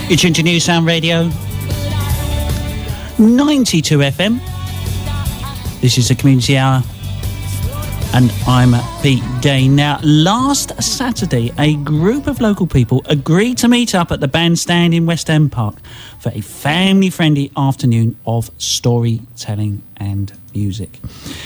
You're tuned to New Sound Radio 92 FM. This is the Community Hour, and I'm Pete Day. Now, last Saturday, a group of local people agreed to meet up at the bandstand in West End Park for a family-friendly afternoon of storytelling and music.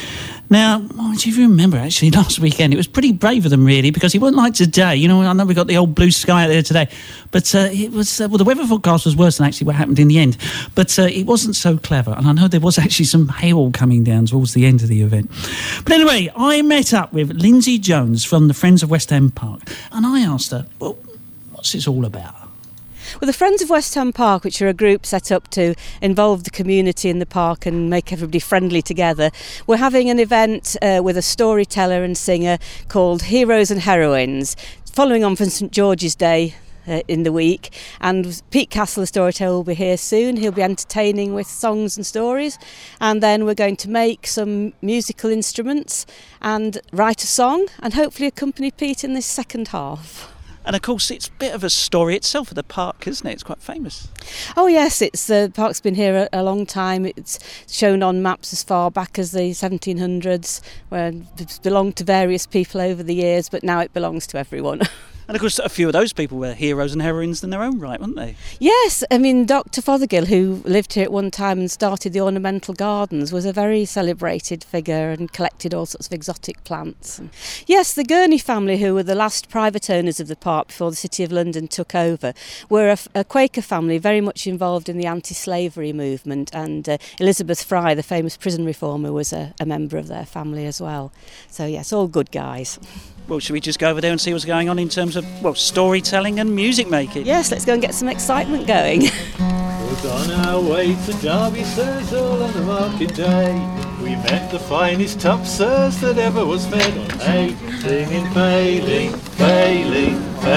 Now, if you remember, actually, last weekend, it was pretty brave of them, really, because it wasn't like today. You know, I know we got the old blue sky out there today, but it was, well, the weather forecast was worse than actually what happened in the end, but it wasn't so clever. And I know there was actually some hail coming down towards the end of the event. But anyway, I met up with Lindsay Jones from the Friends of West End Park, and I asked her, well, what's this all about? Well, the Friends of West End Park, which are a group set up to involve the community in the park and make everybody friendly together, we're having an event with a storyteller and singer called Heroes and Heroines, following on from St George's Day in the week. And Pete Castle, the storyteller, will be here soon. He'll be entertaining with songs and stories. And then we're going to make some musical instruments and write a song and hopefully accompany Pete in this second half. And of course, it's a bit of a story itself at the park, isn't it? It's quite famous. Oh yes, the park's been here a long time. It's shown on maps as far back as the 1700s, where it's belonged to various people over the years, but now it belongs to everyone. And of course, a few of those people were heroes and heroines in their own right, weren't they? Yes, I mean, Dr. Fothergill, who lived here at one time and started the ornamental gardens, was a very celebrated figure and collected all sorts of exotic plants. And yes, the Gurney family, who were the last private owners of the park before the City of London took over, were a Quaker family very much involved in the anti-slavery movement, and Elizabeth Fry, the famous prison reformer, was a member of their family as well. So yes, all good guys. Well, should we just go over there and see what's going on in terms of, well, storytelling and music making? Yes, let's go and get some excitement going. Was on our way to Derby, sirs, all on the market day. We met the finest top sirs that ever was fed on hay, singing failing, failing,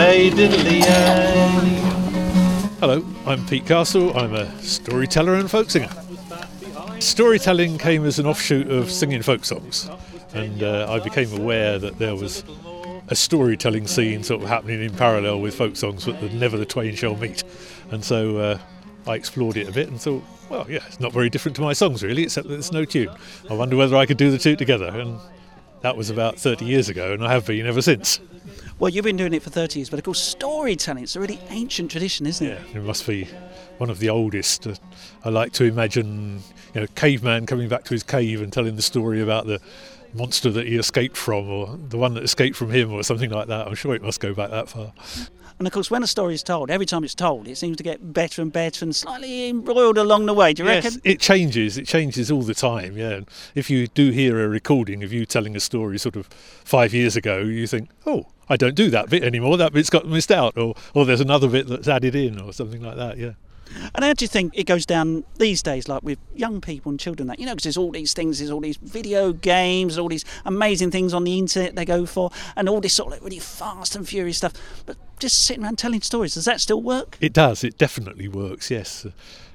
fay-diddly-ay. Hello, I'm Pete Castle. I'm a storyteller and folk singer. Storytelling came as an offshoot of singing folk songs, and I became aware that there was a storytelling scene sort of happening in parallel with folk songs, but that never the twain shall meet. And so I explored it a bit and thought, well, yeah, it's not very different to my songs really, except that there's no tune. I wonder whether I could do the two together, and that was about 30 years ago, and I have been ever since. Well, you've been doing it for 30 years, but of course storytelling, it's a really ancient tradition, isn't it? Yeah, it must be one of the oldest. I like to imagine, caveman coming back to his cave and telling the story about the monster that he escaped from, or the one that escaped from him, or something like that. I'm sure it must go back that far. And of course, when a story is told, every time it's told, it seems to get better and better and slightly embroiled along the way. Do you reckon? Yes, it changes all the time, yeah. And if you do hear a recording of you telling a story sort of 5 years ago, you think, oh, I don't do that bit anymore, that bit's got missed out, or there's another bit that's added in, or something like that, yeah. And how do you think it goes down these days, like with young people and children, that, because there's all these things, there's all these video games, all these amazing things on the internet they go for, and all this sort of like really fast and furious stuff, but just sitting around telling stories, does that still work? It does, it definitely works, yes.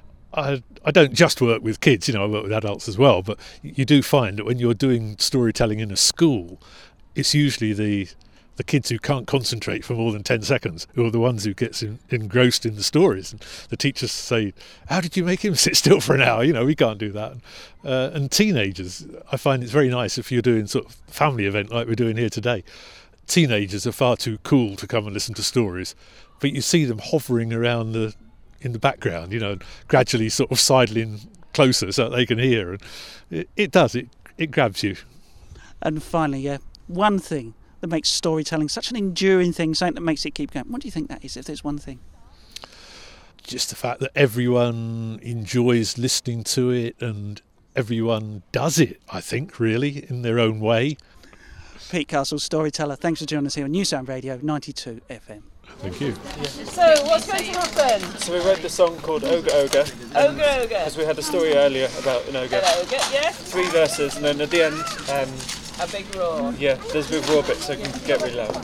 I don't just work with kids, I work with adults as well, but you do find that when you're doing storytelling in a school, it's usually the kids who can't concentrate for more than 10 seconds who are the ones who gets engrossed in the stories. And the teachers say, how did you make him sit still for an hour? We can't do that. And teenagers, I find it's very nice if you're doing sort of family event like we're doing here today. Teenagers are far too cool to come and listen to stories, but you see them hovering around in the background, gradually sort of sidling closer so that they can hear. And it does, it grabs you. And finally, one thing that makes storytelling such an enduring thing, something that makes it keep going. What do you think that is, if there's one thing? Just the fact that everyone enjoys listening to it and everyone does it, I think, really, in their own way. Pete Castle, storyteller, thanks for joining us here on New Sound Radio 92 FM. Thank you. Yeah. So, what's going to happen? So we wrote the song called Ogre Ogre. Ogre Ogre. Because we had a story earlier about an ogre. An ogre, yeah. 3 verses, and then at the end... a big roar. Yeah, there's a big roar bit, so it can get really loud.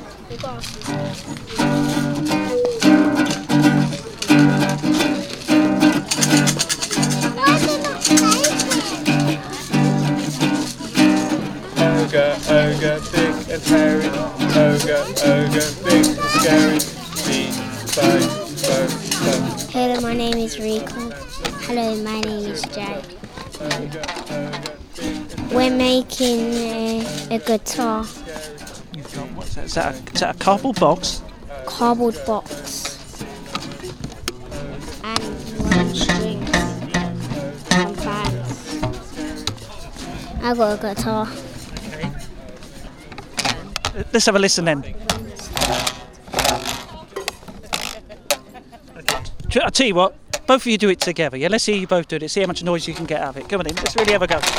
Ogre, ogre, big and hairy. Ogre, ogre, big and scary. Me, bang, bang, bang. my name is Rico. Hello, my name is Jay. We're making a guitar. You've got, what's that? Is that a cardboard box? Cardboard box. And one string. And fans. I got a guitar. Let's have a listen then. I'll tell you what, both of you do it together, yeah? Let's hear you both do it, see how much noise you can get out of it. Come on in, let's really have a go.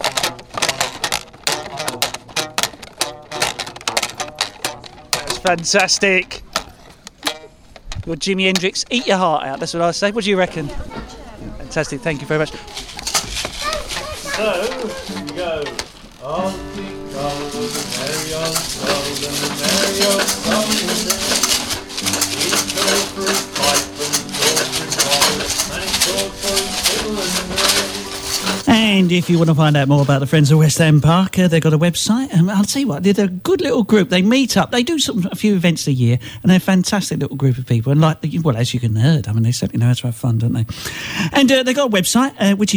That's fantastic. You're Jimi Hendrix, eat your heart out, that's what I say. What do you reckon? Fantastic, thank you very much. So, here we go. On the road, merry old road, and the merry old song will sing. Each go for his pipe and talk for his wallet, and talk for his fiddle and ring. And if you want to find out more about the Friends of West Ham Park, they've got a website. And I'll tell you what, they're a good little group. They meet up. They do a few events a year, and they're a fantastic little group of people. And well, as you can heard, I mean, they certainly know how to have fun, don't they? And they've got a website, which is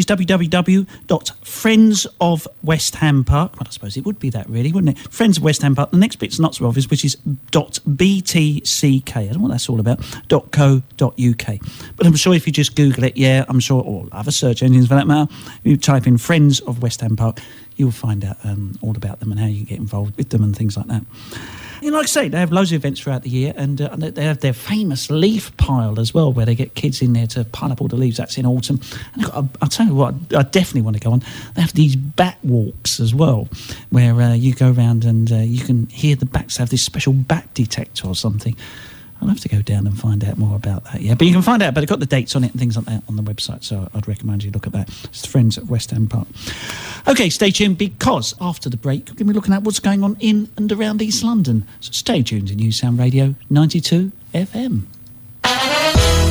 www.friendsofwesthampark. Well, I suppose it would be that, really, wouldn't it? Friends of West Ham Park. The next bit's not so obvious, which is .btck. I don't know what that's all about. .co.uk. But I'm sure if you just Google it, yeah, I'm sure, or other search engines for that matter, you type in Friends of West Ham Park, you'll find out all about them and how you get involved with them and things like that. You know, like I say, they have loads of events throughout the year, and they have their famous leaf pile as well, where they get kids in there to pile up all the leaves. That's in autumn. And I'll tell you what, I definitely want to go on. They have these bat walks as well, where you go around and you can hear the bats have this special bat detector or something. I'll have to go down and find out more about that, yeah. But you can find out, but they've got the dates on it and things like that on the website, so I'd recommend you look at that. It's the Friends at West Ham Park. OK, stay tuned, because after the break, we're going to be looking at what's going on in and around East London. So stay tuned to New Sound Radio 92 FM.